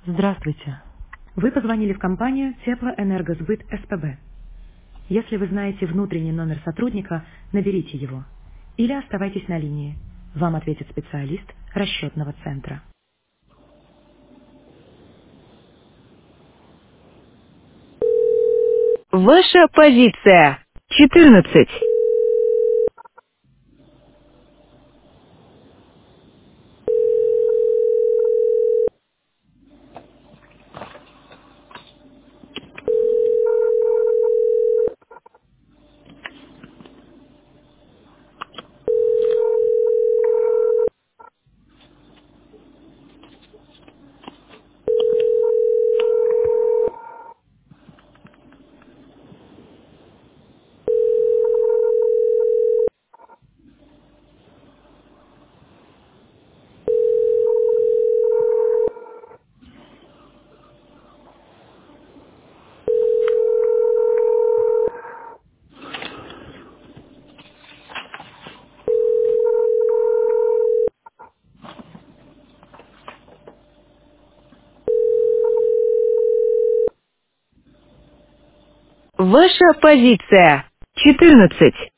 Здравствуйте. Вы позвонили в компанию Теплоэнергосбыт СПБ. Если вы знаете внутренний номер сотрудника, наберите его. Или оставайтесь на линии. Вам ответит специалист расчетного центра. Ваша позиция. 14. Ваша позиция. 14.